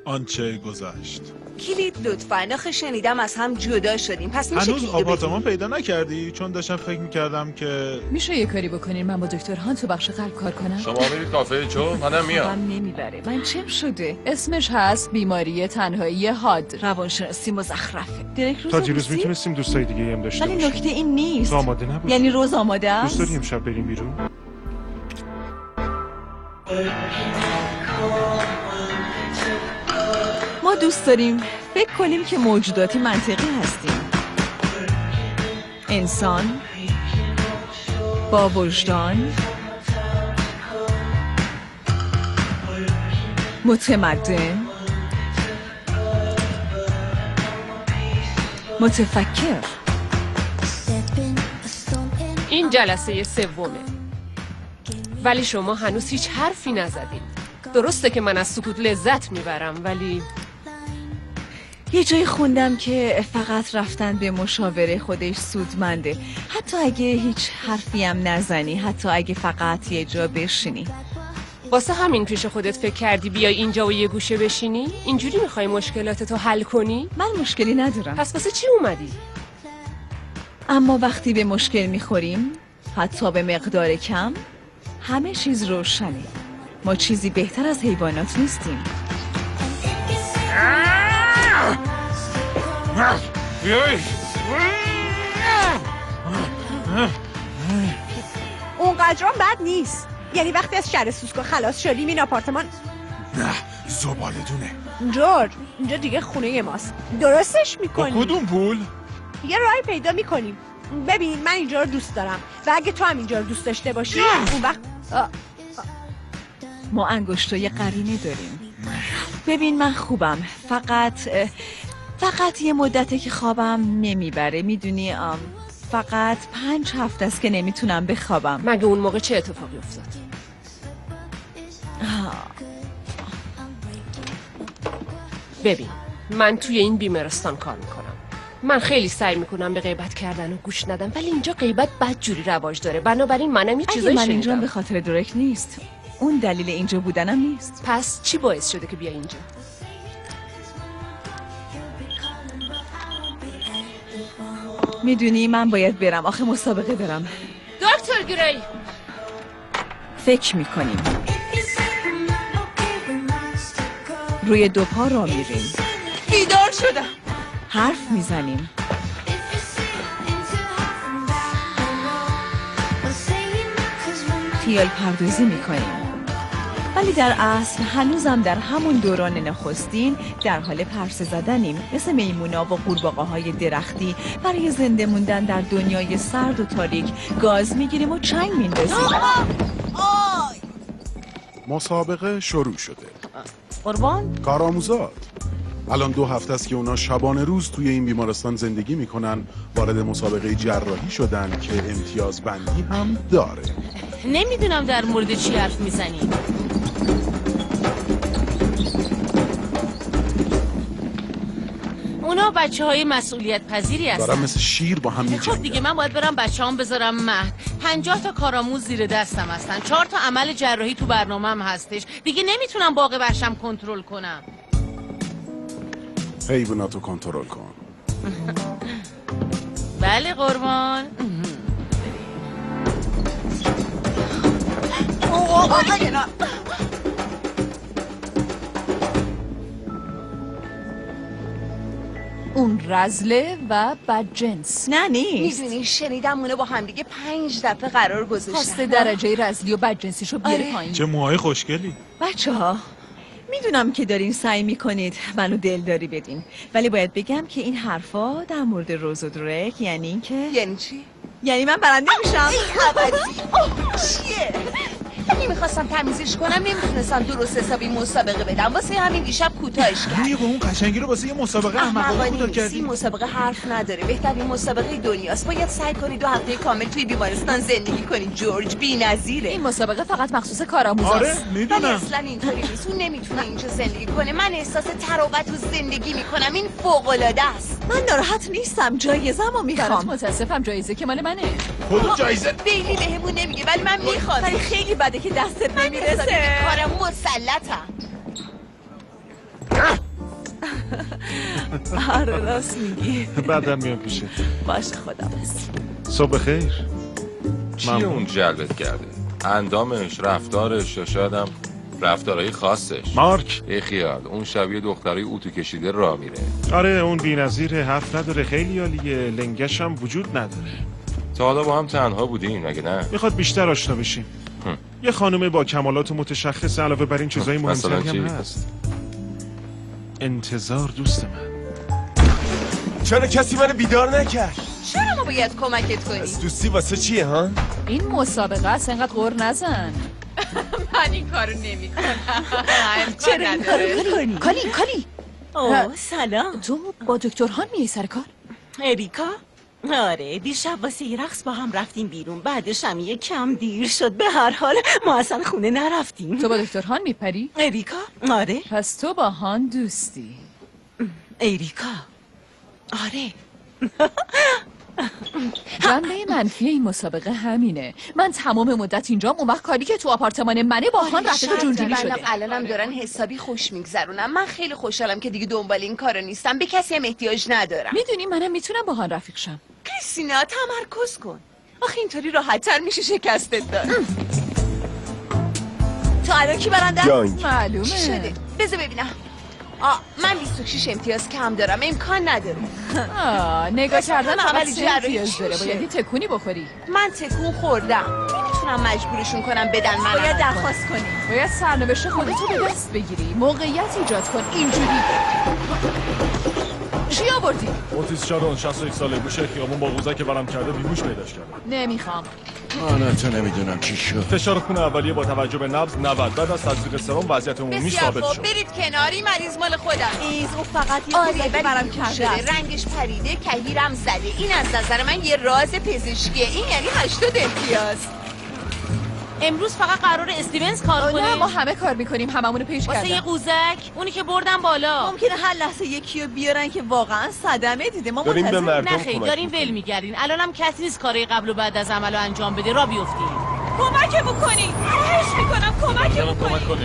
آنچه گذشت. کلید لطفاً، آخه شنیدم از هم جدا شدیم، پس میشه هنوز آپارتمان پیدا نکردی؟ چون داشتم فکر میکردم که میشه یه کاری بکنین من با دکتر هان تو بخش قلب کار کنم؟ شما میرید کافه جو؟ منم میام. نمیبره. من چم شده؟ اسمش هست بیماری تنهایی حاد. روانشناسی مزخرفه. تا دیروز میتونستیم دوستای دیگه هم داشته ولی باشیم. نکته این نیست. آماده نبود. یعنی روز آماده است؟ دوست داری امشب بریم بیرون؟ ما دوست داریم فکر کنیم که موجوداتی منطقی هستیم. انسان با وجدان، متمدن، متفکر. این جلسه سومه، ولی شما هنوز هیچ حرفی نزدین. درسته که من از سکوت لذت میبرم، ولی یه جایی خوندم که فقط رفتن به مشاوره خودش سودمنده، حتی اگه هیچ حرفی هم نزنی، حتی اگه فقط یه جا بشینی. واسه همین پیش خودت فکر کردی بیای اینجا و یه گوشه بشینی؟ اینجوری میخوای مشکلاتتو حل کنی؟ من مشکلی ندارم. پس واسه چی اومدی؟ اما وقتی به مشکل میخوریم، حتی به مقدار کم، همه چیز روشنه. ما چیزی بهتر از حیوانات نیستیم. اونقدرام بد نیست. یعنی وقتی از شر سوسکو خلاص شدیم این آپارتمان نه زباله دونه. جورج، اینجا دیگه خونه ماست. درستش با میکنیم. کدوم پول؟ یه راهی پیدا میکنیم. ببین من اینجا رو دوست دارم و اگه تو هم اینجا رو دوست داشته باشی اون وقت ما انگشتای قرینه داریم. ببین من خوبم، فقط یه مدته که خوابم نمیبره. میدونی فقط 5 هفته است که نمیتونم بخوابم. مگه اون موقع چه اتفاقی افتاد؟ ببین من توی این بیمارستان کار میکنم. من خیلی سعی میکنم به غیبت کردن و گوش ندم، ولی اینجا غیبت بدجوری رواج داره. بنابراین منم یه چیزایی من اینجا شنیدم. به خاطر درک نیست، اون دلیل اینجا بودنم نیست. پس چی باعث شده که بیای اینجا؟ میدونی من باید برم، آخه مسابقه دارم. دکتر گری، فکر میکنیم روی 2 پا را میریم. بیدار شدم. حرف میزنیم. خیال پردازی میکنیم. ولی در اصل هنوزم در همون دوران نخستین در حال پرسه زدنیم، مثل میمونا و قورباغه‌های درختی. برای زنده موندن در دنیای سرد و تاریک گاز میگیریم و چنگ میندازیم. مسابقه شروع شده. قربان کارآموزات الان 2 هفته است که اونا شبانه روز توی این بیمارستان زندگی میکنن. وارد مسابقه جراحی شدن که امتیاز بندی هم داره. نمیدونم در مورد چی حرف میزنی. اونا بچه‌های مسئولیت پذیری هستن. دارم مثل شیر با هم میجنگن. خب دیگه من باید برم بچه‌هام بذارم مهد. 50 تا کارآموز زیر دستم هستن. 4 تا عمل جراحی تو برنامه‌ام هستش. دیگه نمیتونم باغ وحشم کنترل کنم. حیواناتو کنترل کن. بله قربان. اون رزله و بدجنس نه نیست. میدونی شنیدم اونو با همدیگه 5 دفعه قرار گذاشتن. خواسته درجه رزلی و بدجنسیشو بیاره پایین. چه موهای خوشگلی. بچه‌ها میدونم که دارین سعی میکنید منو دلداری بدین، ولی باید بگم که این حرفا در مورد روز و درک یعنی این که یعنی چی؟ یعنی من برنده میشم. چیه؟ میخواستم تمیزش کنم، نمیتونستم درست حسابی مسابقه بدم، واسه همین دیشب کوتاهش کردم. روی با اون قشنگی رو واسه یه مسابقه احمقانه کوتاه کردی. مسابقه حرف نداره، بهترین مسابقه دنیاست. باید سعی کنی 2 هفته کامل توی بیمارستان زندگی کنی. جورج بی‌نظیره. این مسابقه فقط مخصوص کارآموزاست. آره ولی میدونم. اصلا اینطوری نیست. اون نمیتونه اینجا زندگی کنه. من احساس تراوت و زندگی میکنم. این فوق‌العاده است. من ناراحت نیستم، جایزه‌مو میخوام. متاسفم، جایزه که مال منه. خود جایزه بیلی بهمون نمیگه ولی من میخوام. ولی خیلی بده که دستت نمیرسه. کارم مسلطم. آره راست میگی. بعدم میام پیشت. باشه خداحافظ. صبح خیر. چیه اون جلبت کرده؟ اندامش، رفتارش یا شاید هم رفتارهای خاصش؟ مارک. ای خیال اون شبیه دخترای اتو کشیده راه میره. آره اون بی‌نظیره، حرف نداره، خیلی عالیه، لنگش هم وجود نداره. تا حالا با هم تنها بودین مگه نه؟ میخواد بیشتر آشنا بشیم. یه خانم با کمالات متشخص علاوه بر این چیزای مهمتری هم هست. انتظار دوست من. چرا کسی منو بیدار نکرد؟ چرا ما باید کمکت کنیم؟ دوستی واسه چیه ها؟ این مسابقه است، انقدر غر نزن. من این کارو نمی‌کنم. چرا این کارو می‌کنی؟ کالی. اوه سلام. تو با دکتر هان میای سر کار؟ اریکا؟ آره دیشب واسه یه رقص با هم رفتیم بیرون، بعدش هم یه کم دیر شد. به هر حال ما اصلا خونه نرفتیم. تو با دکتر هان میپری؟ اریکا؟ آره. پس تو با هان دوستی؟ اریکا؟ آره. جنبه منفی این مسابقه همینه. من تمام مدت اینجام، اون وقت کاری که تو آپارتمان منه با هان رفته تو جونجونی شده. الانم دارن حسابی خوش میگذرونم. من خیلی خوشحالم که دیگه دنبال این کارا نیستم. به کسی هم احتیاج ندارم. میدونی منم میتونم با هان رفیق شم. کریستینا تمرکز کن. آخه اینطوری راحت‌تر میشه شکستت داد. تو الان کی برنده؟ جنگ. معلومه. چی شده؟ بذار ببینم. من 26 امتیاز کم دارم. امکان نداره. نگاه کردن عمل عملی جراحی امتیاز داره. میشه. باید یه تکونی بخوری. من تکون خوردم. نمیتونم مجبورشون کنم بدن من. باید درخواست کنی. باید سرنوشت خودتو به دست بگیری. موقعیت ایجاد کن. اینجوری. چی آوردی؟ اوتیس شارون 61 ساله، گوشه خیابون با قوزک ورم کرده بیهوش پیداش کرده. نمیخوام. من تا نمیدونم چی شد. فشار خون اولیه با توجه به نبض 90. بعد از تزریق سرم وضعیت عمومی ثابت شد. برید کناری، مریض مال خودم. او فقط یه قوزک ورم کرده است. رنگش پریده، کهیرم زده. این از نظر من یه راز پزشکیه. این یعنی 80 امتیاز. امروز فقط قرار استیونز کار کنه. نه ما همه کار میکنیم، هممونو پیش کردم. واسه یه قوزک، اونی که بردن بالا. ممکنه هر لحظه یکیو بیارن که واقعا صدمه دیده. ما داریم به مردم نه خیلی داریم ول میگردین. الانم کسی نیست کارهای قبل و بعد از عملو انجام بده. را بیفتین. کمکمون کنی. خواهش میکنم کمکمون کمک کنی.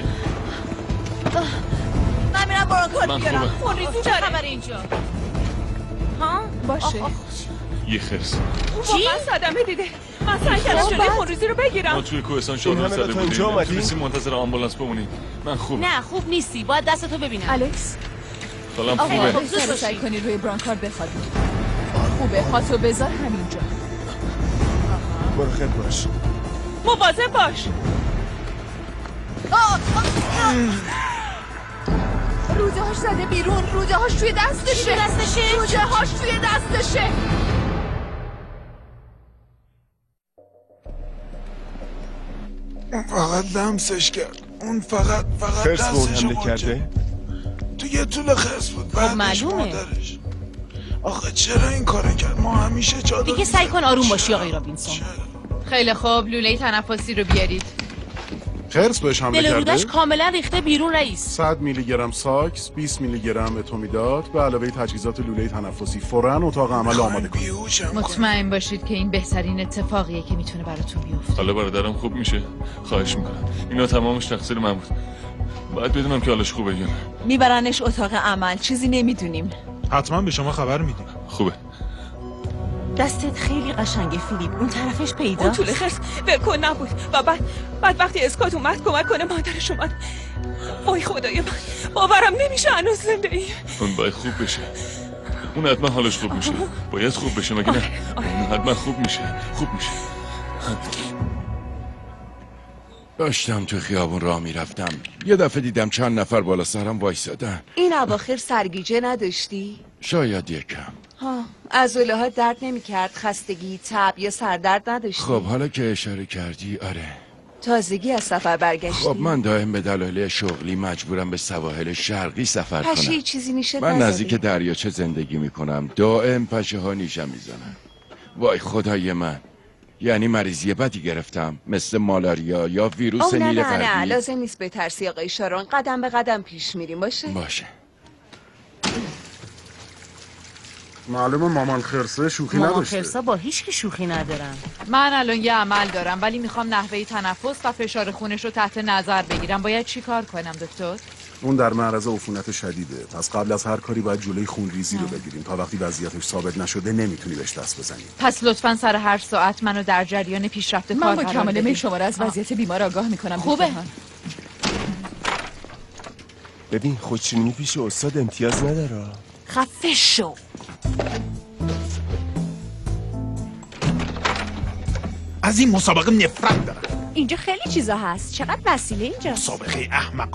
من میرم برانکارد بیارم. خونریزی چه خبر اینجا؟ ها؟ باشه. یه خرس. چی؟ صدمه دیده. من سعی کردم جلوی خونریزی رو بگیرم. ما توی کوهستان شورون زده بودیم. نمیتونستیم منتظر آمبولانس بمونیم. من خوب. نه خوب نیستی. باید دستتو ببینم. الکس. حالم خوبه. خوبه. سعی کنی روی برانکارد بخوابی. خوبه. پاتو بذار همینجا. مراقب باش. مواظب باش. روده هاش زده بیرون. روده هاش توی دستشه. روده هاش توی دستشه. فقط لمسش کرد. اون فقط خرس به اون دستشو حمله کرده؟ تو یه طول خرس بود. بعدش معلومه. مادرش. آخه چرا این کارو کرد؟ ما همیشه چادر دیگه سعی کن آروم باشی آقای رابینسون. خیلی خوب، لوله تنفسی رو بیارید. خرس بهش حمله دل رودش کرده؟ کاملا ریخته بیرون رئیس. 100 میلی گرم ساکس، 20 میلی گرم اتومیدات به علاوه تجهیزات لوله تنفسی. فوراً اتاق عمل آماده کنید. مطمئن باشید که این بهترین اتفاقیه که میتونه براتون بیفته. حالا برادرم خوب میشه. خواهش میکنم. اینا تمامش تقصیر من بود. باید بدونم که حالش خوبه یا نه. میبرنش اتاق عمل. چیزی نمیدونیم. حتما به شما خبر میدیم. خوبه. دستت خیلی قشنگه فیلیپ. اون طرفش پیدا. اون طول خرس ولکن نبود و بعد وقتی اسکات اومد کمک کنه مادرش اومد. وای خدای من، باورم نمیشه هنوز زنده ای. اون باید خوب بشه. اون حتما حالش خوب میشه. باید خوب بشه مگه نه؟ اون حتما خوب میشه. خوب میشه. داشتم تو خیابون راه میرفتم، یه دفعه دیدم چند نفر بالا سرم وایسادن. این اواخر سرگیجه نداشتی؟ شاید یکم. عضله ها درد نمیکرد؟ خستگی، تب یا سردرد نداشتی؟ خب حالا که اشاره کردی آره. تازگی از سفر برگشتی؟ خب من دائم به دلایل شغلی مجبورم به سواحل شرقی سفر کنم. پشه چیزی نیشت من نزدی؟ نزدیک دریاچه زندگی میکنم. دائم پشه ها نیشم میزنن. وای خدای من، یعنی مریضی بدی گرفتم مثل مالاریا یا ویروس نیل قلبی. نه لازم نیست بترسی آقای شارون. قدم به قدم پیش میریم. باشه معلومه مامان خرسه شوخی مامان نداشته. خرسا با هیچ کی شوخی ندارن. من الان یه عمل دارم ولی میخوام نحوه تنفس و فشار خونش رو تحت نظر بگیرم. باید چی کار کنم دکتر؟ اون در معرض عفونت شدیده، پس قبل از هر کاری باید جلوی خونریزی رو بگیریم. تا وقتی وضعیتش ثابت نشده نمیتونی بهش دست بزنی. پس لطفاً سر هر ساعت منو در جریان پیشرفت کار من با قرار کمال بدید. میل شما را از وضعیت بیمار آگاه میکنم. خوبه. ببین خودشونی پیش استاد امتیاز نداره. خفه شو. از این مسابقه نفرت دارم. اینجا خیلی چیزا هست. چقدر وسیله اینجا. مسابقه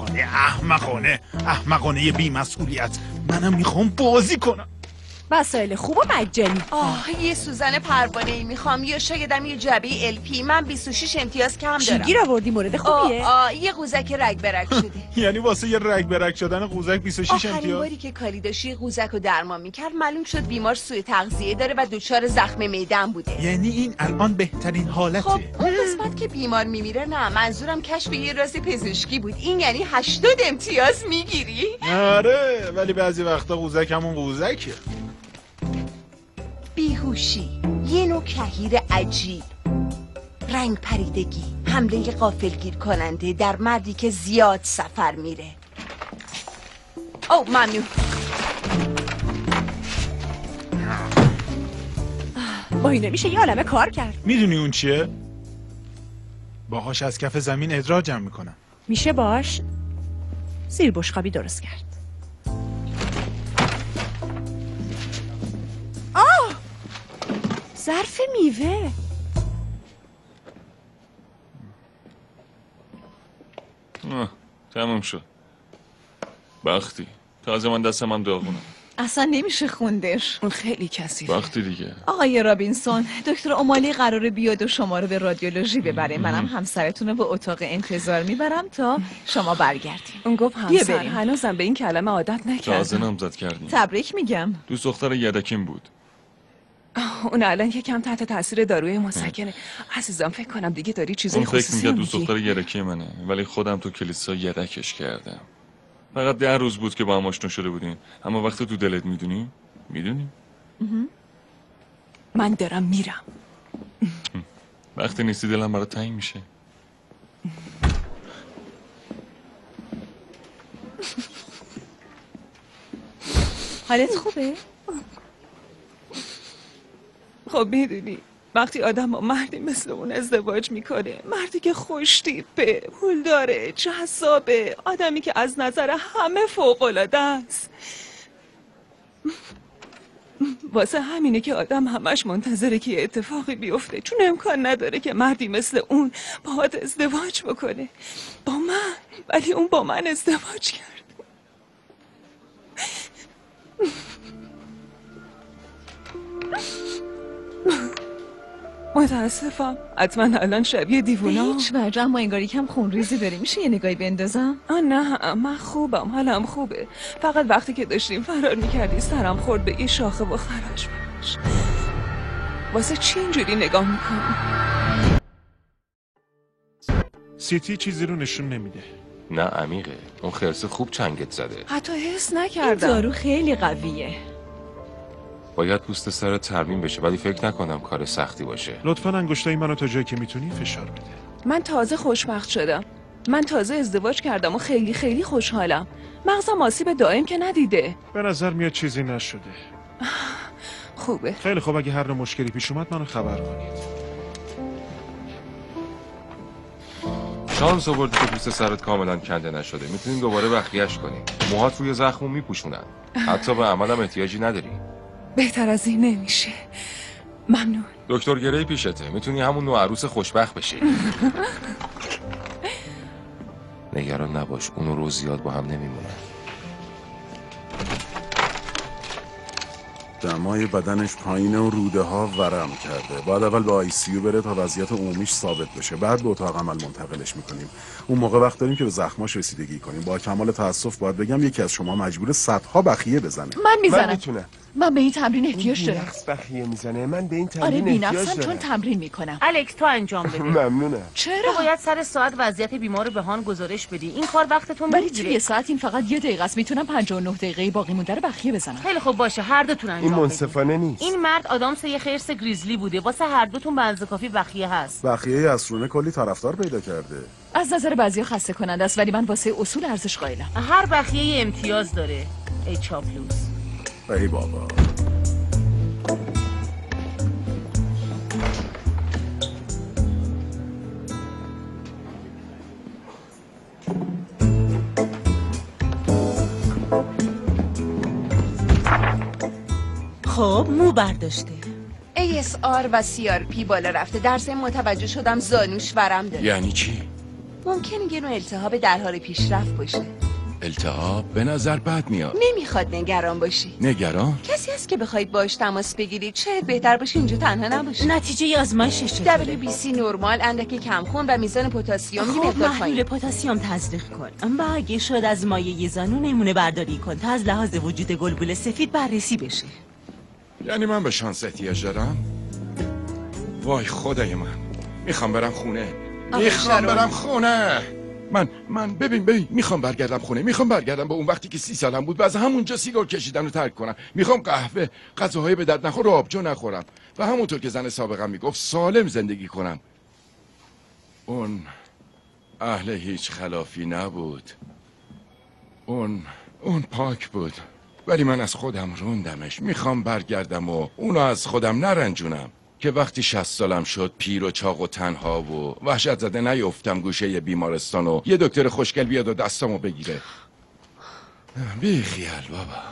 احمقانه بی‌مسئولیت. منم میخوام بازی کنم. وسایل خوب و مجانی. یه سوزن پروانه‌ای میخوام یا شایدم یه جعبه الپی. من 26 امتیاز کم دارم. چی گیر آوردی؟ مورد خوبیه؟ یه قوزک رگ برگ شده. یعنی واسه یه رگ برگ شدن قوزک 26 آخرین امتیاز؟ باری که کالی داشت یه قوزک رو درمان میکرد معلوم شد بیمار سوء تغذیه داره و دچار زخم معده‌ام بوده. یعنی این الان بهترین حالته. خب اون قسمت که بیمار میمیره نه، منظورم کشف یه راز پزشکی بود. این یعنی 80 امتیاز میگیری؟ آره ولی بعضی وقتا قوزک همون قوزکه. بیهوشی، یه نوع کهیر عجیب، رنگ پریدگی، حمله غافلگیر کننده در مردی که زیاد سفر میره. ممنون. با این نمیشه یه عالمه کار کرد. میدونی اون چیه؟ باهاش از کف زمین ادراجم میکنم. میشه باش زیر بشقابی درست کرد. ظرف میوه. تموم شد. بختی تازه من دستم هم داغونه. اصلا نمیشه خوندش. اون خیلی کثیفه. وقتی دیگه. آقای رابینسون، دکتر اومالی قراره بیاد و شما رو به رادیولوژی ببره. منم همسرتون رو به اتاق انتظار میبرم تا شما برگردیم. اون گفت همسر. هنوزم به این کلمه عادت نکردم. تازه نامزد کردیم. تبریک میگم. دوست دختر یدکیم بود. اون الان یکم تحت تاثیر داروی مسکنه. عزیزم فکر کنم دیگه داری چیزای اون خصوصی فکر میگه دوست میگی. دختر یدکی منه، ولی خودم تو کلیسا یدکش کردم. فقط 10 روز بود که با هم آشنا شده بودیم، اما وقتی تو دلت میدونی. من دارم میرم. وقتی نیستی دلم برات تنگ میشه. حالت خوبه؟ خب میدونی وقتی آدم با مردی مثل اون ازدواج میکنه، مردی که خوشتیپه، پول داره، جذابه، آدمی که از نظر همه فوق‌العاده است، واسه همینه که آدم همش منتظره که یه اتفاقی بیفته، چون امکان نداره که مردی مثل اون باهات ازدواج بکنه. با من، ولی اون با من ازدواج کرد. متاسفم. حتما الان شبیه دیوونا. هیچ وجه، اما انگار یکم خونریزی داری. میشه یه نگاهی بندازم؟ نه من خوبم، حالم خوبه. فقط وقتی که داشتیم فرار میکردی سرم خورد به یه شاخه و خراش بودش. واسه چی اینجوری نگاه میکنی؟ سیتی چیزی رو نشون نمیده. نه عمیقه، اون خرسه خوب چنگت زده. حتی حس این نکردم. دارو خیلی قویه. باید پوست سر ترمیم بشه، ولی فکر نکنم کار سختی باشه. لطفاً انگشتای منو تا جایی که میتونی فشار بده. من تازه خوشبخت شدم. من تازه ازدواج کردم و خیلی خیلی خوشحالم. مغزم آسیب دائم که ندیده. به نظر میاد چیزی نشده. خوبه. خیلی خوب، اگه هر نوع مشکلی پیش اومد منو خبر کنید. شانس آوردی که پوست سرت کاملا کنده نشده. میتونیم دوباره بخیه‌اش کنیم. موهات روی زخمو میپوشونن. حتی به عملم احتیاجی نداری. بهتر از این نمیشه. ممنون. دکتر گری پیشته. میتونی همون نوع عروس خوشبخت بشی. نگران نباش، اون و روز زیاد با هم نمیمونه. دمای بدنش پایینه و روده ها ورم کرده. باید اول به ICU بره تا وضعیت عمومیش ثابت بشه، بعد به اتاق عمل منتقلش میکنیم. اون موقع وقت داریم که به زخماش رسیدگی کنیم. با کمال تاسف باید بگم یکی از شما مجبور صدها بخیه بزنه. من میزنم. من میتونم. من به این تمرین احتیاج دارم. نقص بخیه میزنه. من به این آره تمرین احتیاج بی‌نقصم دارم. چون تمرین میکنم. الکس تو انجام بده. ممنونم. چرا؟ تو باید سر ساعت وضعیت بیمار رو به هان گزارش بدی. این کار وقتتون ولی میگیره. توی یه ساعت این فقط 1 دقیقه است. میتونم 59 دقیقه باقی مونده رو بخیه بزنم. خیلی خوب باشه، هر دوتون انجام منصفانه نیست. این مرد آدامس یه خرس گریزلی بوده. واسه هر دوتون بنز کافی بخیه هست. بخیه اسرونه کلی طرفدار پیدا کرده. از نظر بعضیا خسته کننده است، ولی من واسه اصول ارزش قائلم. هر بخیه یه امتیاز داره. ای چاپلوس. ای بابا. خب مو برداشته. ASR و CRP بالا رفته. در ضمن متوجه شدم زانوش ورم داره. یعنی چی؟ ممکنه یه نوع التهاب در حال پیشرفت باشه. التهاب به نظر بد میاد. نمیخواد نگران باشی. نگران؟ کسی هست که بخواید باش تماس بگیرید؟ شاید بهتر باشه اینجا تنها نباشی. نتیجه آزمایشش چطوره؟ WBC نرمال، اندکی کمخون و میزان پتاسیم یه خب مقدار محلول پایین. پتاسیم تزریق کن و اگه شد از مایع زانو نمونه برداری کن تا از لحاظ وجود گلبول سفید بررسی بشه. یعنی من به شانس احتیاج دارم؟ وای خدای من، میخوام برم خونه. میخوام برم خونه. من ببین میخوام برگردم خونه. میخوام برگردم به اون وقتی که 30 سالم بود و از همونجا سیگار کشیدن رو ترک کنم. میخوام قهوه، غذاهای به درد نخور و آبجو نخورم و همونطور که زن سابقم میگفت سالم زندگی کنم. اون اهل هیچ خلافی نبود. اون پاک بود، ولی من از خودم روندمش. میخوام برگردم و اونو از خودم نرنجونم که وقتی 60 سالم شد پیر و چاق و تنها و وحشت زده نیفتم گوشه یه بیمارستان و یه دکتر خوشگل بیاد و دستامو بگیره. بی خیال بابا.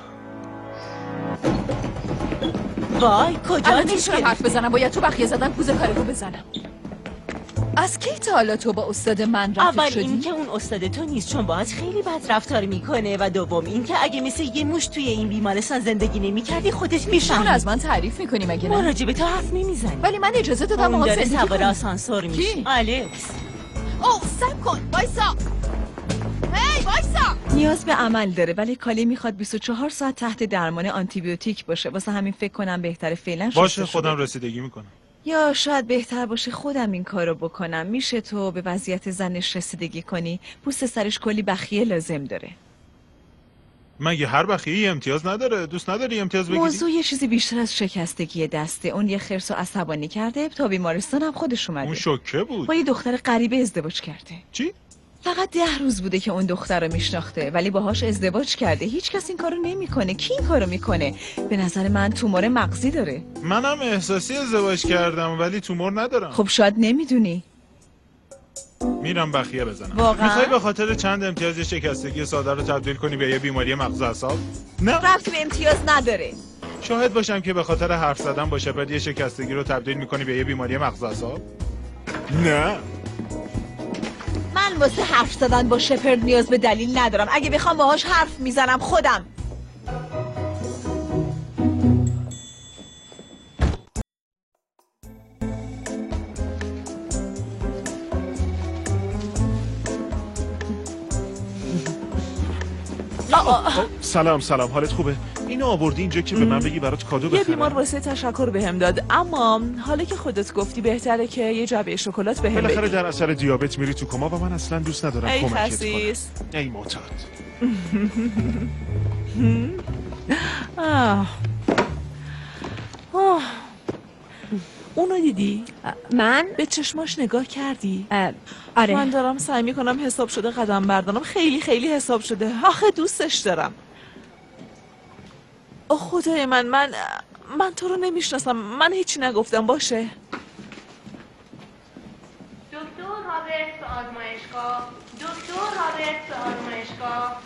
وای کجا نمیتونم حرف بزنم، باید تو بخیه زدن پوز کارگو بزنم. از کی تا حالا تو با استاد من رفیق اول شدی؟ این که اون استاد تو نیست چون باهات خیلی بد رفتار میکنه و دوم این که اگه مثل یه موش توی این بیمارستان زندگی نمیکردی خودت میفهمی. چون از من تعریف میکنی مگه نه؟ ما راجع به تو حرف نمیزنی. ولی من اجازه دادم اون باهات داره زندگی سوار کنی. آسانسور میشه. الکس. اوه سب کن وایسا. هی وایسا. نیاز به عمل داره ولی کالی میخواد 24 ساعت تحت درمان آنتیبیوتیک باشه. واسه همین فکر کنم بهتره فعلا باشه خودم رسیدگی میکنم. یا شاید بهتر باشه خودم این کارو بکنم. میشه تو به وضعیت زنش رسیدگی کنی؟ پوست سرش کلی بخیه لازم داره. مگه هر بخیه امتیاز نداره؟ دوست نداری امتیاز بگیری؟ موضوع یه چیزی بیشتر از شکستگی دسته. اون یه خرس رو عصبانی کرده تا بیمارستان هم خودش اومده. اون شوکه بود. با یه دختر غریبه ازدواج کرده. چی؟ فقط 10 روز بوده که اون دختر رو میشناخته ولی باهاش ازدواج کرده. هیچ کس این کارو نمیکنه. کی این کارو میکنه؟ به نظر من تومور مغزی داره. منم احساسی ازدواج کردم ولی تومور ندارم. خب شاید نمیدونی. میرم بخیه بزنم. واقعا؟ میخوای به خاطر چند امتیاز یه شکستگی ساده رو تبدیل کنی به یه بیماری مغز اعصاب؟ نه. ربطی به امتیاز نداره. شاهد باشم که به خاطر حرف زدن با شپرد یه شکستگی رو تبدیل میکنی به یه بیماری مغز اعصاب؟ نه. من واسه حرف زدن با شپرد نیاز به دلیل ندارم. اگه بخوام باهاش حرف میزنم خودم. سلام حالت خوبه؟ اینو آوردی اینجا که به من بگی برات کادو بخرم. یه بیمار واسه تشکر بهم داد اما حالا که خودت گفتی بهتره که یه جعبه شکلات بهم بدی. بالاخره در اثر دیابت میری تو کما و من اصلا دوست ندارم ای کمکت خسیس. کنم. ای معتاد. اونو دیدی؟ من؟ به چشماش نگاه کردی؟ آره. من دارم سعی میکنم حساب شده قدم بردارم. خیلی خیلی حساب شده. آخه دوستش دارم. اوه خدای من تو رو نمیشناسم. من هیچی نگفتم باشه. دکتر رابرت به آزمایشگاه. دکتر رابرت به آزمایشگاه.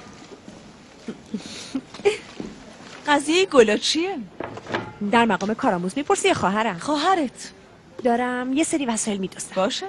قضیه گلا چیه؟ در مقام کارآموز میپرسی یا خواهرم؟ خواهرت. دارم یه سری وسایل میدوستم. باشه.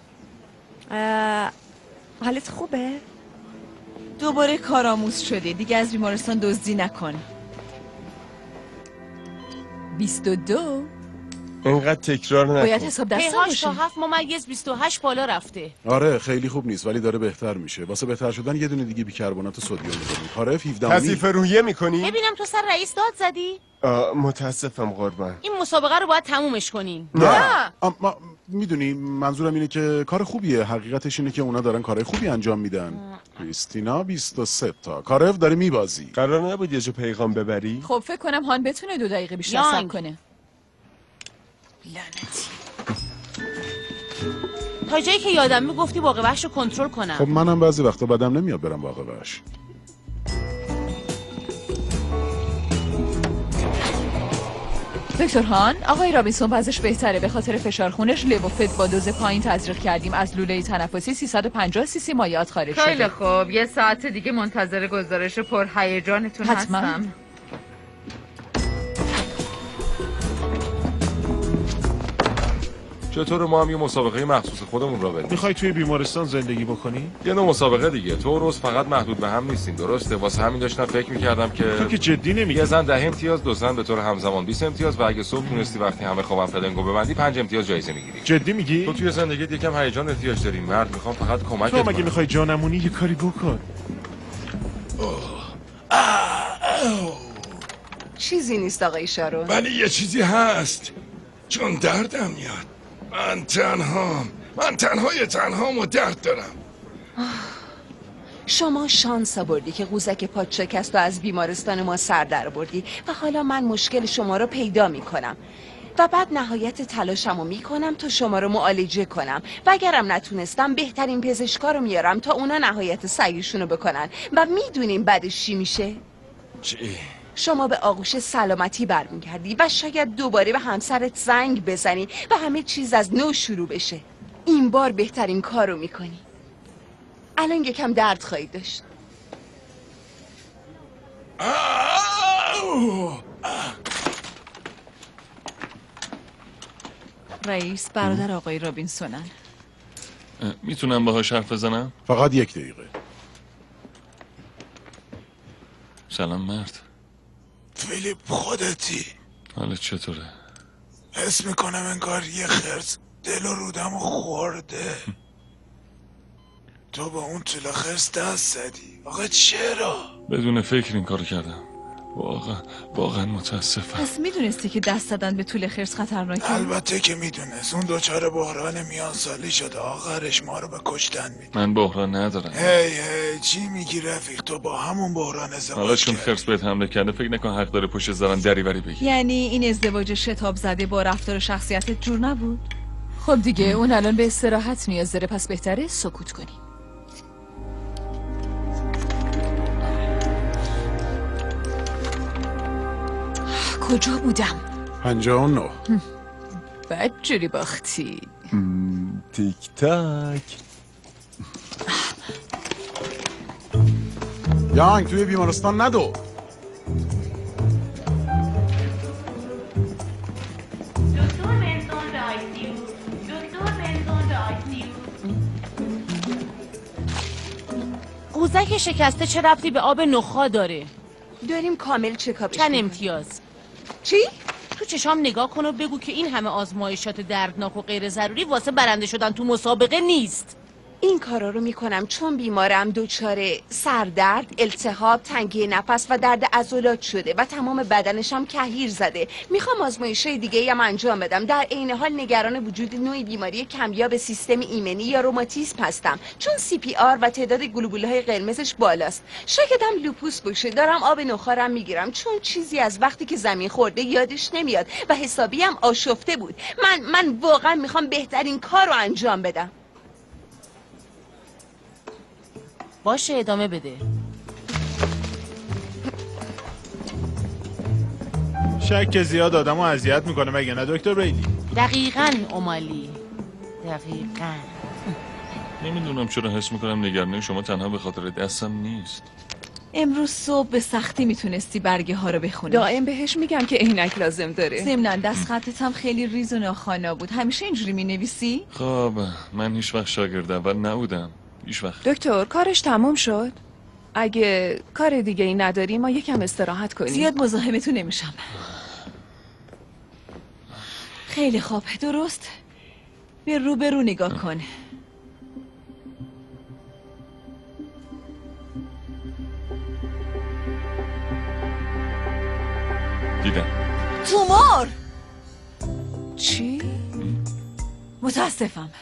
حالت خوبه؟ دوباره کارآموز شدی. دیگه از بیمارستان دزدی نکن. 22 اینقدر تکرار نکن. باید حساب دستم پیهاش تا باشه. 7.28 بالا رفته. آره خیلی خوب نیست ولی داره بهتر میشه. واسه بهتر شدن یه دونه دیگه بیکربنات سدیم می‌ذاریم. کارف 17 کثیف روحیه میکنی؟ ببینم تو سر رئیس داد زدی؟ متاسفم قربان. این مسابقه رو باید تمومش کنین. نه اما میدونی منظورم اینه که کار خوبیه. حقیقتش اینه که اونا دارن کارهای خوبی انجام میدن. کریستینا 23 تا. کارف داره میبازی. قرار نبود یه جو پیغام ببری؟ خب فکر کنم هان بتونه 2 دقیقه بیشتر صبر کنه. لعنتی. تا جایی که یادم میگفتی باغ وحش رو کنترل کنم. خب منم بعضی وقتا بدم نمیاد برم باغ وحش. دکتر هان، آقای رابینسون وضعش بهتره. به خاطر فشار خونش لوفت با دوز پایین تزریق کردیم. از لوله تنفسی 350 سی مایعات خارج شده. خیلی خب 1 ساعت دیگه منتظر گزارش پرهیجانتون هستم. چطور ما هم یه مسابقه مخصوص خودمون را بریم؟ میخوای توی بیمارستان زندگی بکنی؟ یه نوع مسابقه دیگه. تو و روز فقط محدود به هم نیستین، درسته؟ واسه همین داشتم فکر می‌کردم که تو که جدی نمیگی. یه زن 10 امتیاز، 2 زن به طور همزمان 20 امتیاز و اگه صبح تونستی وقتی همه خوابن فلنگو ببندی 5 امتیاز جایزه میگیری. جدی میگی؟ تو توی زندگیت یکم هیجان احتیاج داری. مرد میخوام فقط کمکت تو کنم. مگه میخوای جانمونی یه کاری بکن. چیزی نیست آقای شارون. ولی یه چیزی هست، چون دردم میاد. من تنهام و درد دارم. شما شانس آوردی که قوزک پات شکست و از بیمارستان ما سر در بردی و حالا من مشکل شما رو پیدا میکنم و بعد نهایت تلاشمو میکنم تا شما رو معالجه کنم و اگرم نتونستم بهترین پزشکا رو میارم تا اونا نهایت سعیشونو بکنن و میدونیم بعدش چی میشه؟ چی؟ شما به آغوش سلامتی برمیگردی و شاید دوباره به همسرت زنگ بزنی و همه چیز از نو شروع بشه. این بار بهترین کار رو میکنی. الان یکم درد خواهید داشت. رئیس برادر آقای رابینسونن. میتونم باهاش حرف بزنم؟ فقط 1 دقیقه. سلام مرد. فیلیپ خودتی؟ حالت چطوره؟ حس میکنم انگار یه خرس دل و رودم خورده. تو با اون طول خرس دست زدی. آقا چرا؟ بدون فکر این کارو کردم. واقعا متاسفم. پس میدونستی که دست زدن به طول خرس خطرناکه؟ البته که میدونست. اون دوچار بحران میان سالی شده. آخرش ما رو به کشتن میده. من بحران ندارم. هی چی میگی رفیق؟ تو با همون بحران ازدواج حالا چون خرس بهت حمله کرده فکر نکن حق داره پشت زدن دریوری بگی. یعنی این ازدواج شتاب زده با رفتار و شخصیتت جور نبود؟ خب دیگه اون الان به استراحت نیاز داره، پس بهتره سکوت کنی. کجا بودم؟ 59. بدجوری باختی. تیک تاک. یانگ توی بیمارستان ندو. دکتر بنزون به آیسیو. دکتر بنزون به آیسیو. قوزک شکسته چه ربطی به آب نخا داره؟ داریم کامل چکاپش چند می‌کنیم. امتیاز؟ چی؟ تو چشام نگاه کن و بگو که این همه آزمایشات دردناک و غیر ضروری واسه برنده شدن تو مسابقه نیست. این کارا رو میکنم چون بیمارم دچار سردرد، التهاب، تنگی نفس و درد عضلات شده و تمام بدنش هم کهیر زده. میخوام آزمایش‌های دیگه‌ای هم انجام بدم. در عین حال نگران وجود نوعی بیماری کمیاب سیستم ایمنی یا روماتیسم هستم، چون CPR و تعداد گلوبول‌های قرمزش بالاست. شاید هم لوپوس باشه. دارم آب نخارم میگیرم چون چیزی از وقتی که زمین خورده یادش نمیاد و حسابی هم آشفته بود. من واقعا میخوام بهترین کار رو انجام بدم. باشه ادامه بده. شک زیاد آدمو اذیت میکنه مگه نه دکتر بیلی؟ دقیقاً اومالی. دقیقاً. نمیدونم چرا حس میکنم نگرانی شما تنها به خاطر دستم نیست. امروز صبح به سختی میتونستی برگه ها رو بخونی. دائم بهش میگم که عینک لازم داره. ضمناً دست خطت هم خیلی ریز و ناخوانا بود. همیشه اینجوری مینویسی؟ خب من هیچ وقت شاگرد اول نبودم. هیچ وقت. دکتر کارش تموم شد؟ اگه کار دیگه ای نداری ما یکم استراحت کنیم. زیاد مزاحمتون نمیشم. خیلی خوب، درست. به روبرو نگاه کن. دیدم. تومور. چی؟ متاسفم.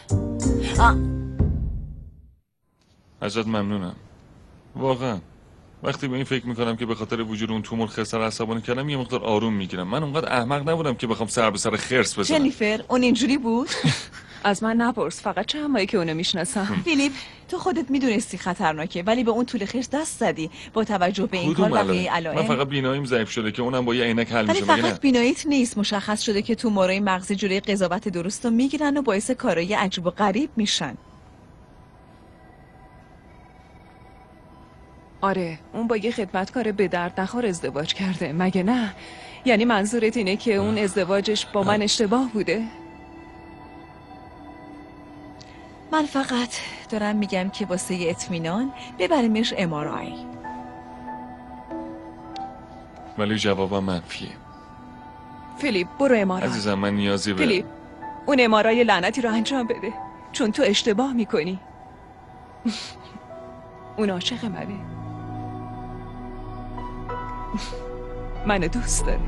ازت ممنونم. واقعا وقتی به این فکر میکنم که به خاطر وجود اون تومور خرسر عصبانی کردم یه مقدار آروم میگیرم. من اونقدر احمق نبودم که بخوام سر به سر خرس بزنم. جنیفر، اون اینجوری بود؟ از من نپرس، فقط چند ماهی که اونو میشناسم. فیلیپ، تو خودت میدونستی خطرناکه ولی به اون طول خرس دست زدی. با توجه به این کار بقیه علائم. من فقط بیناییم ضعیف شده که اونم با یه عینک حل ولی میشه. فقط بیناییت نیست، مشخص شده که تومورای مغزی جلوی قضاوت درست رو میگیرن و باعث کارهای عجیب و غریب میشن. آره، اون با یه خدمتکار به درد نخور ازدواج کرده، مگه نه؟ یعنی منظورت اینه که اون ازدواجش با من اشتباه بوده؟ من فقط دارم میگم که واسه اطمینان ببریمش MRI. ولی جوابم منفیه. فیلیپ، برو MRI. عزیزم من نیازی به فیلیپ، اون MRI لعنتی رو انجام بده، چون تو اشتباه میکنی. اون عاشق منه. منو دوست داره.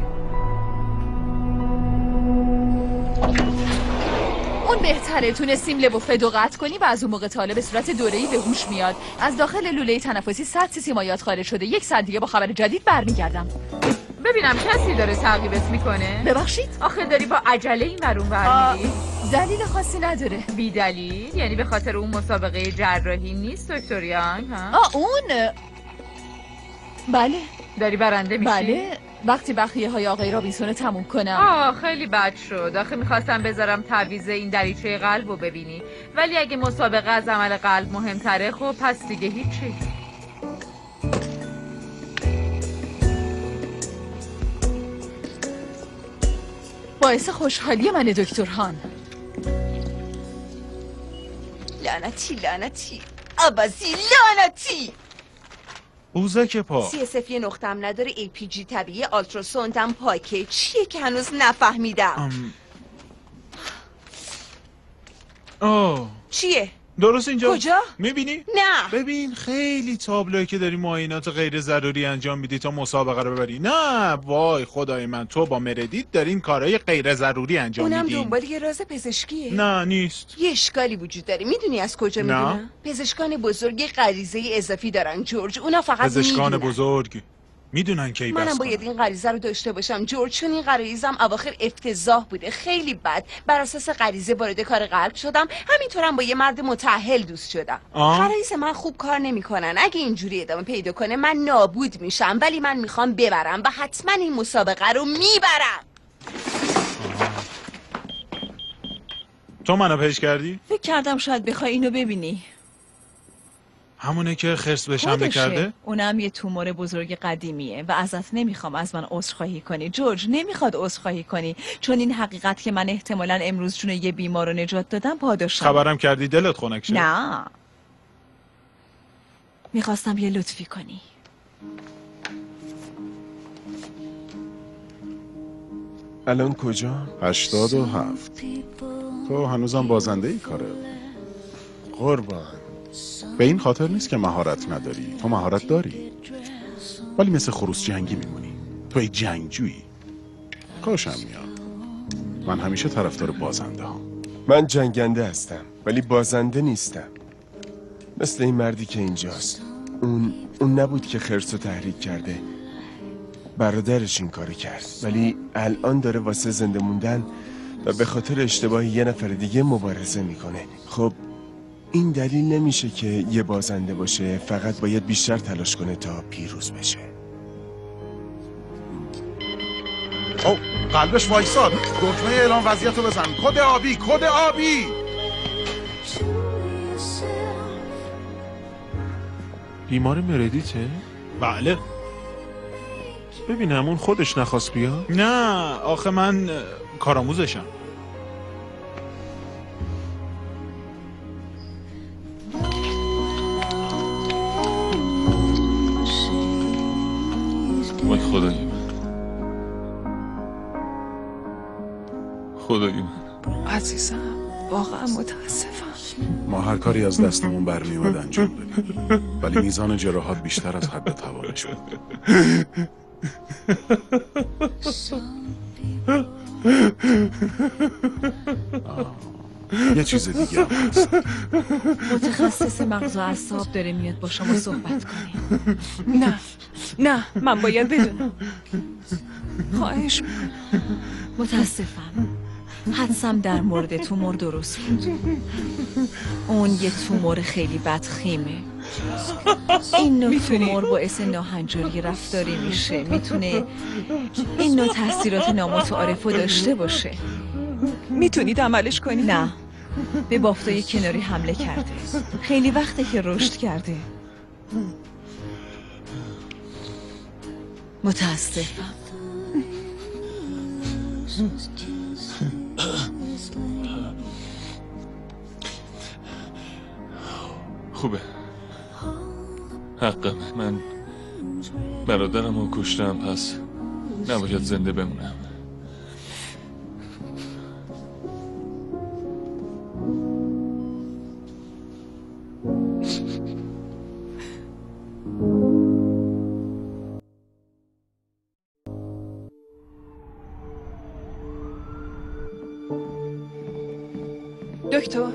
اون بهتره. تونستیم لب و فدو قطع کنی و از اون موقع تا حالا به صورت دوره‌ای به هوش میاد. از داخل لوله تنفسی 100 سیسی مایعات خارج شده. 1 ساعت دیگه با خبر جدید برمیگردم. ببینم کسی داره تعقیبت میکنه؟ ببخشید؟ آخه داری با عجله این ورون برمیری؟ دلیل خاصی نداره. بی دلیل؟ یعنی به خاطر اون مسابقه جراحی نیست دکتر یانگ؟ اون بله. داری برنده میشی؟ بله، وقتی بخیه های آقای رابینسون تموم کنم. خیلی بد شد. آخه میخواستم بذارم تعویض این دریچه قلب رو ببینی، ولی اگه مسابقه از عمل قلب مهمتره خب پس دیگه هیچی. باعث خوشحالی منه دکتر هان. لعنتی عبازی لعنتی. قوزک پا. CSF یه نقطم نداره. APG طبیعی، آلتراسوندم پاکه. چیه که هنوز نفهمیدم؟ چیه؟ درست اینجا. کجا؟ میبینی؟ نه. ببین خیلی تابلوه که داری معاینات غیر ضروری انجام میدی تا مسابقه رو ببری. نه وای خدای من، تو با مردیت دارین کارهای غیر ضروری انجام میدین. اونم دنبال یه راز پزشکیه. نه نیست. یه اشکالی وجود داره. میدونی از کجا میدونم؟ پزشکان بزرگ غریزه اضافی دارن جورج. اونا فقط پزشکان میدونن. بزرگ میدونن کی منم باید این غریزه رو داشته باشم جورج، چون این غریزم اواخر افتضاح بوده، خیلی بد. بر اساس غریزه وارد کار قلب شدم. همینطورم با یه مرد متأهل دوست شدم. غرایز من خوب کار نمیکنن. اگه اینجوری ادامه پیدا کنه من نابود میشم، ولی من میخوام ببرم و حتما این مسابقه رو میبرم. تو منو پیش کردی؟ فکر کردم شاید بخوای اینو ببینی. همونه که خرس بهش حمله کرده؟ اونم یه تومور بزرگ قدیمیه و ازت نمیخوام از من عذرخواهی کنی. جورج نمیخواد عذرخواهی کنی، چون این حقیقت که من احتمالاً امروز جون یه بیمار رو نجات دادم پاداشم. خبرم کردی دلت خنک شد؟ نه، میخواستم یه لطفی کنی. الان کجا؟ 87. تو هنوزم بازنده ای کاره. قربان، به این خاطر نیست که مهارت نداری. تو مهارت داری، ولی مثل خروس جنگی میمونی. تو ای جنگجویی. کاشم میاد. من همیشه طرفدار بازنده هم. من جنگنده هستم ولی بازنده نیستم. مثل این مردی که اینجاست. اون نبود که خرس رو تحریک کرده. برادرش این کارو کرد، ولی الان داره واسه زنده موندن و به خاطر اشتباه یه نفر دیگه مبارزه میکنه. خب این دلیل نمیشه که یه بازنده باشه، فقط باید بیشتر تلاش کنه تا پیروز بشه. قلبش وایساد. دکمه اعلام وضعیت رو بزن. کد آبی، کد آبی. بیمار مردیته؟ بله. ببینم اون خودش نخواست بیا؟ نه آخه من کارآموزشم. وای خدای من، خدای من. عزیزم واقعا متاسفم. ما هر کاری از دستمون برمی اومد انجام دادیم، ولی میزان جراحات بیشتر از حد توانش بود. یه چیز دیگه هم هست. متخصص مغز و اعصاب داره میاد با شما صحبت کنه. نه من باید بدونم. خواهش متاسفم. حدسم در مورد تومور درست بود. اون یه تومور خیلی بدخیمه. این نوع تومور باعث ناهنجاری رفتاری میشه. میتونه این نوع تاثیرات نامتعارفو داشته باشه. میتونید عملش کنید؟ نه، به بافتای کناری حمله کرده. خیلی وقته که رشد کرده. متاسفم. خوبه، حقم. من برادرم رو کشتم، پس نباید زنده بمونم. دکتر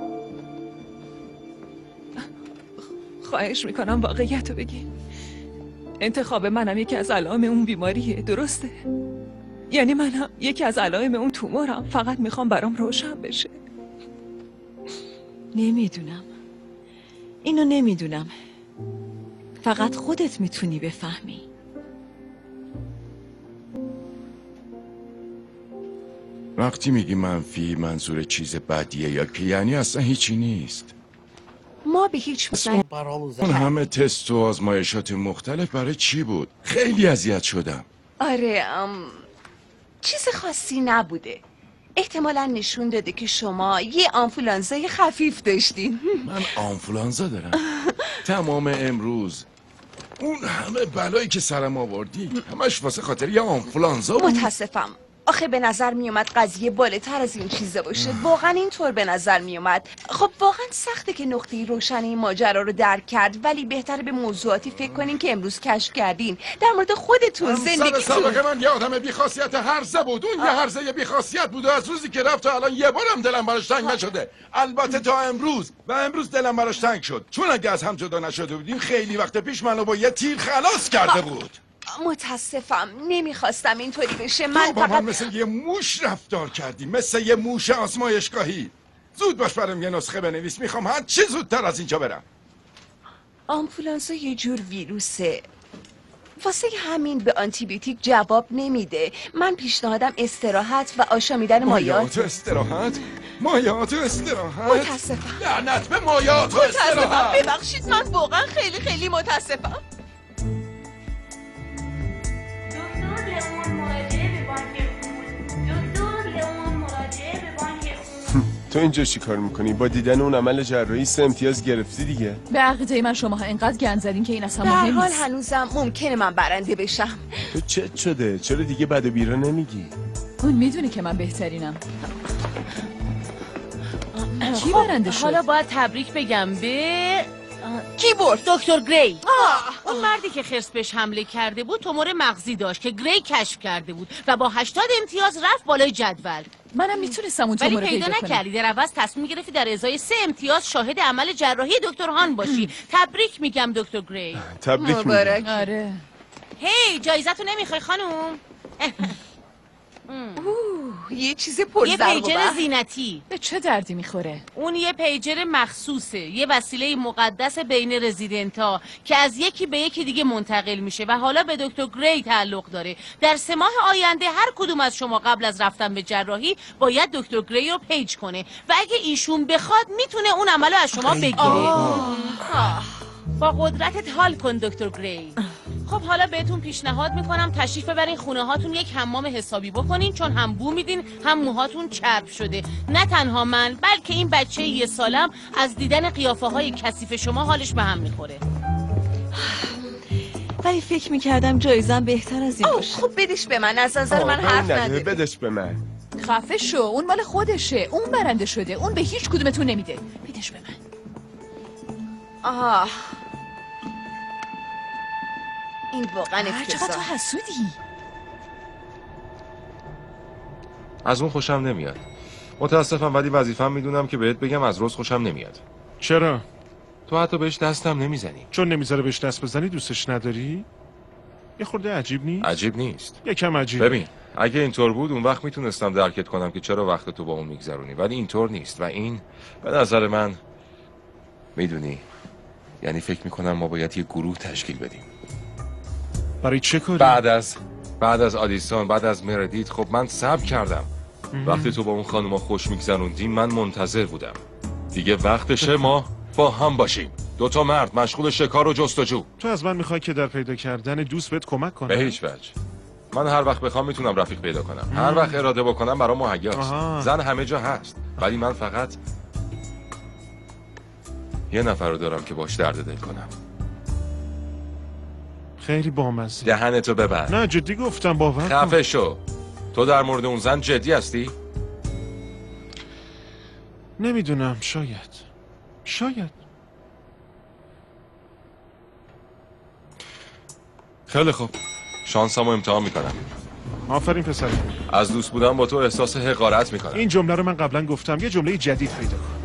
خواهش میکنم واقعیت رو بگین. انتخاب منم یکی از علائم اون بیماریه، درسته؟ یعنی منم یکی از علائم اون تومورم. فقط میخوام برام روشن بشه. نمیدونم، اینو نمیدونم. فقط خودت میتونی بفهمی. وقتی میگی منفی منظور چیز بدیه یا که یعنی اصلا هیچی نیست؟ ما به هیچ اون همه تست و آزمایشات مختلف برای چی بود؟ خیلی اذیت شدم. آره چیز خاصی نبوده. احتمالا نشون داده که شما یه آنفولانزای خفیف داشتین. من آنفولانزا دارم؟ تمام امروز اون همه بلایی که سرم آوردی همش واسه خاطر یه آنفولانزا بود؟ متاسفم. آخه به نظر میومد قضیه بالاتر از این چیزا باشه. واقعا اینطور به نظر میومد. خب واقعا سخته که نقطه روشن این ماجرا رو درک کرد، ولی بهتره به موضوعاتی فکر کنین که امروز کشف کردین در مورد خودتون، زندگیتون. سابقه من یه آدم بی‌خاصیت هرزه بود. اون یه هرزه بی‌خاصیت بود و از روزی که رفت تا الان یه بارم دلم براش تنگ نشده. البته تا امروز و امروز دلم براش تنگ شد، چون اگه از هم جدا نشده بودیم خیلی وقت پیش منو با یه تیر خلاص کرده بود. متاسفم، نمیخواستم اینطوری بشه. من با فقط مثل یه موش رفتار کردی، مثل یه موش آزمایشگاهی. زود باش برام یه نسخه بنویس، میخوام هر چی زودتر از اینجا برم. آنفولانزا یه جور ویروسه، واسه همین به آنتیبیوتیک جواب نمیده. من پیشنهادم استراحت و آشامیدن مایعات. استراحت؟ مایعات و استراحت؟ متاسفم. لعنت به مایعات و استراحت. ببخشید، من واقعا خیلی خیلی متاسفم. تو اینجا چی کار میکنی؟ با دیدن اون عمل جراحی 3 امتیاز گرفتی دیگه. به عقیده من شماها اینقدر گند زدین که این اصلا به هر مهم حال نیست. هنوزم ممکنه من برنده بشم. تو چت شده؟ چرا دیگه بد و بیرا نمیگی؟ اون میدونه که من بهترینم. کی برنده شد؟ حالا باید تبریک بگم به کی برد؟ دکتر گری. اون مردی که خرس بهش حمله کرده بود تومور مغزی داشت که گری کشف کرده بود و با 80 امتیاز رفت بالای جدول. منم میتونستم اون تومور ولی پیدا نکردی. در عوض تصمیم گرفتی در ازای 3 امتیاز شاهد عمل جراحی دکتر هان باشی. تبریک میگم دکتر گری. تبریک میگم. آره. هی جایزتو نمیخوای خانم؟ یه چیز پر یه پیجر زینتی. به چه دردی میخوره؟ اون یه پیجر مخصوصه، یه وسیله مقدس بین رزیدنتا که از یکی به یکی دیگه منتقل میشه و حالا به دکتر گری تعلق داره. در 3 ماه آینده هر کدوم از شما قبل از رفتن به جراحی باید دکتر گری رو پیج کنه و اگه ایشون بخواد میتونه اون عملو از شما بگیره. با قدرتت حال کن دکتر گری. خب حالا بهتون پیشنهاد میکنم تشریف ببرین خونه هاتون یک حمام حسابی بکنین، چون هم بو میدین هم موهاتون چرب شده. نه تنها من بلکه این بچه 1 سالم از دیدن قیافه های کثیف شما حالش به هم میخوره. ولی فکر میکردم جایزم بهتر از این باشه. خب بدش به من، از نظر من حرف نده. بدش به من. خفه شو، اون مال خودشه، اون برنده شده، اون به هیچ کدومتون نمیده. بدش به من. آه این واقعا چقدر تو حسودی. از اون خوشم نمیاد. متاسفم ولی وظیفه‌ام میدونم که بهت بگم از روز خوشم نمیاد. چرا؟ تو حتی بهش دستم نمیزنی. چون نمیذاره بهش دست بزنی دوستش نداری؟ یه خورده عجیب نیست؟ عجیب نیست. یکم عجیب. ببین اگه اینطور بود اون وقت میتونستم درکت کنم که چرا وقت تو با اون میگذرونی، ولی اینطور نیست و این به نظر من میدونی یعنی فکر میکنم ما باید یه گروه تشکیل بدیم. برای چه کاری؟ بعد از آدیسون، بعد از مردیت. خب من صبر کردم. وقتی تو با اون خانوما خوش میگذروندی من منتظر بودم. دیگه وقتشه ما با هم باشیم. 2 مرد مشغول شکار و جستجو. تو از من میخوای که در پیدا کردن دوست بهت کمک کنم؟ به هیچ وجه. من هر وقت بخوام میتونم رفیق پیدا کنم. هر وقت اراده بکنم برام مهیاست. زن همه جا هست، ولی من فقط یه نفر رو دارم که باش درد دل کنم. خیلی بامزه. دهنتو ببند. نه جدی گفتم، باور کن. خفه شو. تو در مورد اون زن جدی هستی؟ نمیدونم، شاید. خیلی خوب. شانسمو امتحان میکنم. آفرین پسر. از دوست بودن با تو احساس حقارت میکنم. این جمله رو من قبلا گفتم، یه جمله جدید پیدا کن.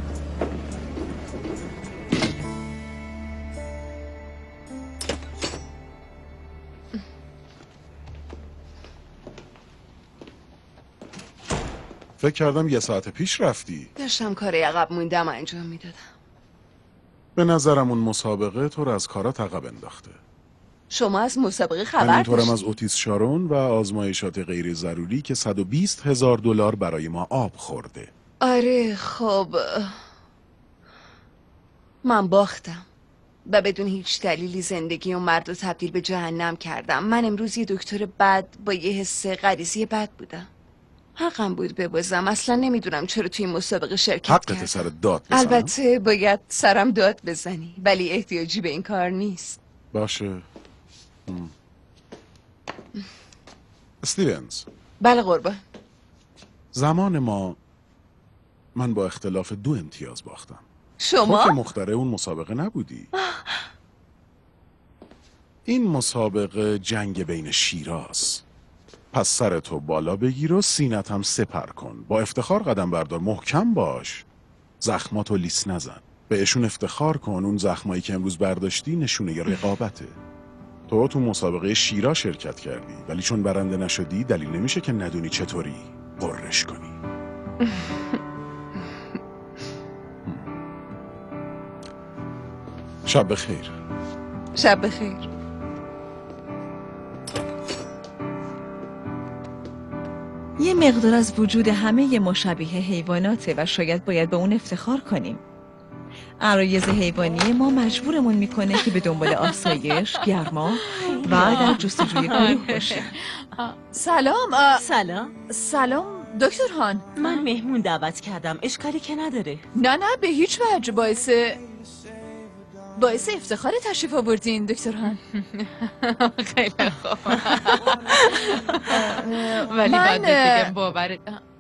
فکر کردم 1 ساعت پیش رفتی. داشتم کار عقب موندم انجام میدادم. به نظرم اون مسابقه تو رو از کارات عقب انداخته. شما از مسابقه خبر همینطورم داشتید؟ از اوتیس شارون و آزمایشات غیر ضروری که $120,000 برای ما آب خورده. آره خب من باختم و بدون هیچ دلیلی زندگی اون مرد رو تبدیل به جهنم کردم. من امروز یه دکتر بد با یه حس غریزی بد بودم. حقم بود ببازم. اصلا نمیدونم چرا توی این مسابقه شرکت کردم. حقت سر داد بزنم. البته باید سرم داد بزنی، ولی احتیاجی به این کار نیست. باشه. استیونز. بله قربان. زمان ما من با اختلاف 2 امتیاز باختم. شما؟ تو که مخترع اون مسابقه نبودی. این مسابقه جنگ بین شیراست. پس سرتو بالا بگیر و سینت هم سپر کن. با افتخار قدم بردار، محکم باش. زخماتو لیس نزن. بهشون افتخار کن. اون زخمایی که امروز برداشتی نشونه رقابته. تو مسابقه شیرا شرکت کردی، ولی چون برنده نشدی دلیل نمیشه که ندونی چطوری قررش کنی. شب بخیر. شب بخیر. یه مقدار از وجود همه مشابه حیواناته و شاید باید به اون افتخار کنیم. عرایض حیوانی ما مجبورمون میکنه که به دنبال آسایش، گرما و در جستجوی گروه باشیم. سلام دکتر هان. من مهمون دعوت کردم، اشکالی که نداره. نه به هیچ وجه. باعث افتخار تشریف آوردین دکتر هان. خیلی خوب. ولی باید بگم باورت.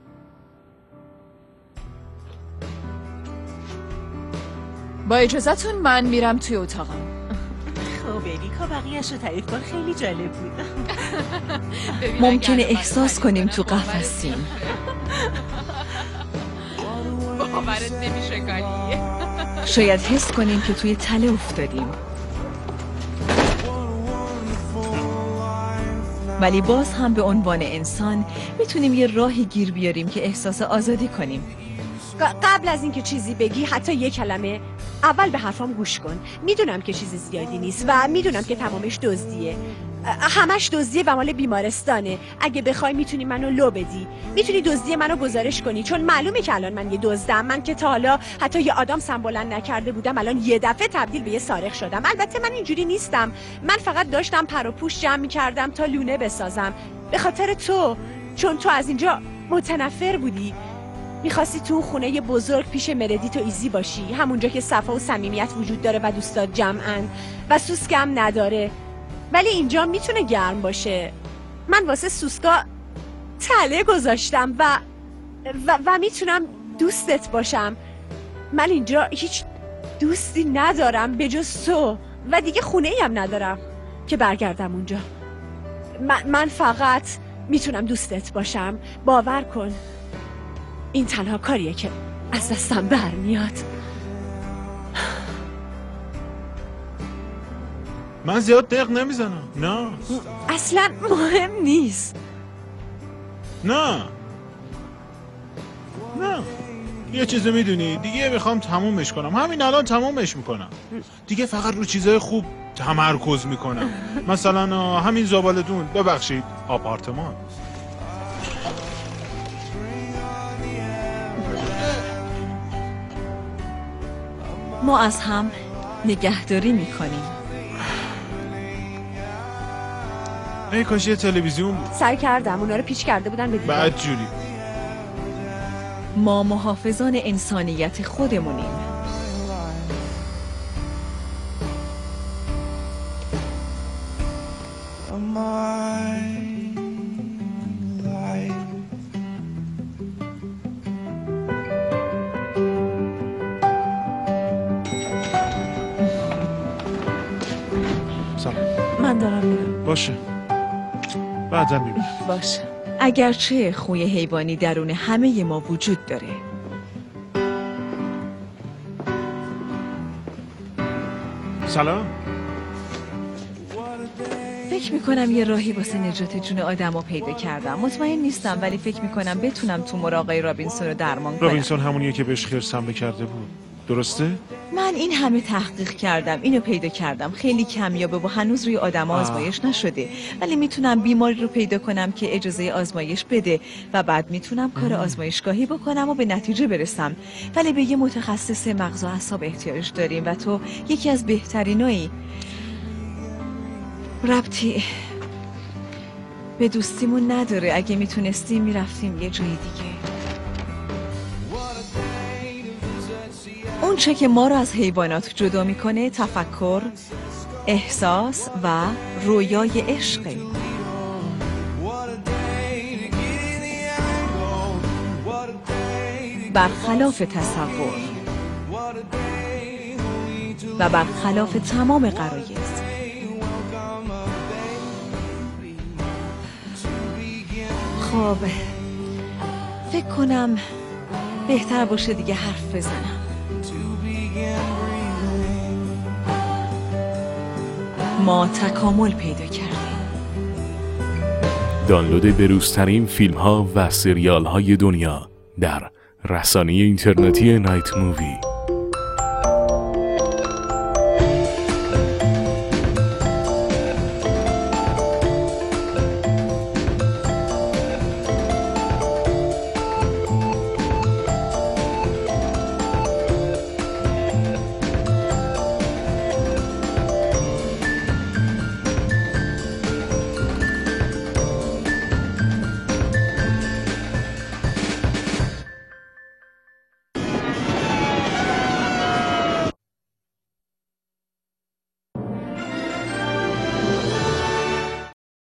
با اجازتون من میرم توی اتاقم. خب اریکا بقیه‌اش رو تعریف کن، خیلی جالب بود. ممکنه احساس کنیم تو قفسیم. باورت نمیشه کاریه. شاید حس کنیم که توی تله افتادیم، ولی باز هم به عنوان انسان میتونیم یه راهی گیر بیاریم که احساس آزادی کنیم. قبل از اینکه چیزی بگی حتی یک کلمه اول به حرفام گوش کن. میدونم که چیزی زیادی نیست و میدونم که تمامش دزدیه، همش دزدیه و مال بیمارستانه. اگه بخوای میتونی منو لو بدی، میتونی دزدی منو گزارش کنی، چون معلومه که الان من یه دزدم. من که تا حالا حتی یه آدم سم بلند نکرده بودم، الان یه دفعه تبدیل به یه سارق شدم. البته من اینجوری نیستم، من فقط داشتم پر و پوش جمع میکردم تا لونه بسازم به خاطر تو، چون تو از اینجا متنفر بودی. میخواستی تو اون خونه بزرگ پیش مردیت و ایزی باشی، همونجا که صفا و صمیمیت وجود داره و دوستات جمعن و سوسک هم نداره. ولی اینجا میتونه گرم باشه. من واسه سوسکا تله گذاشتم و و میتونم دوستت باشم. من اینجا هیچ دوستی ندارم به جز تو و دیگه خونه ای هم ندارم که برگردم اونجا. من فقط میتونم دوستت باشم. باور کن این تنها کاریه که از دستم برمیاد. من زیاد دق نمیزنم. نه اصلا مهم نیست. نه یه چیزی میدونی دیگه میخوام تمومش کنم. همین الان تمومش میکنم. دیگه فقط رو چیزای خوب تمرکز میکنم. مثلا همین زبالتون، ببخشید، آپارتمان. ما از هم نگهداری میکنیم. ای کاش یه تلویزیون بود. سعی کردم، اونا رو پیچ کرده بودن به دیوار. بعد جوری. ما محافظان انسانیت خودمونیم. من دارم میرم. باشه بعدا میبینم. باشه. اگرچه خوی حیوانی درون همه ما وجود داره. سلام. فکر میکنم یه راهی واسه نجات جون آدم رو پیدا کردم. مطمئن نیستم ولی فکر میکنم بتونم تومور آقای رابینسون رو درمان کنم. رابینسون همونیه که بهش خرس حمله کرده بود، درسته؟ من این همه تحقیق کردم، اینو پیدا کردم. خیلی کمیابه و هنوز روی آدم آزمایش نشده، ولی میتونم بیماری رو پیدا کنم که اجازه آزمایش بده و بعد میتونم کار آزمایشگاهی بکنم و به نتیجه برسم. ولی به یه متخصص مغز و اعصاب احتیاج داریم و تو یکی از بهترینایی. ربطی به دوستیمون نداره. اگه میتونستیم میرفتیم یه جای دیگه. اون چه که ما رو از حیوانات جدا میکنه تفکر، احساس و رویای عشقه. برخلاف تصور و برخلاف تمام غرایز. خب فکر کنم بهتر باشه دیگه حرف بزنم. ما تکامل پیدا کردیم. دانلود بروزترین فیلم ها و سریال های دنیا در رسانه اینترنتی نایت مووی.